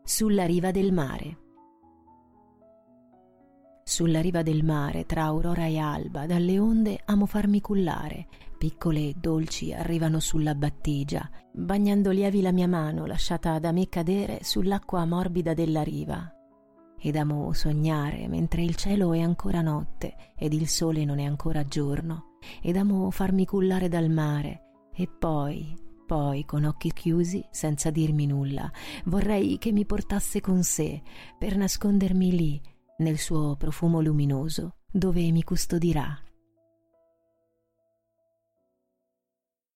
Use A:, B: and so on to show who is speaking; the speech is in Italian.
A: sulla riva del mare. Sulla riva del mare, tra aurora e alba, dalle onde amo farmi cullare, piccole e dolci arrivano sulla battigia, bagnando lievi la mia mano lasciata da me cadere sull'acqua morbida della riva. Ed amo sognare mentre il cielo è ancora notte ed il sole non è ancora giorno, ed amo farmi cullare dal mare, e poi con occhi chiusi, senza dirmi nulla, vorrei che mi portasse con sé per nascondermi lì nel suo profumo luminoso, dove mi custodirà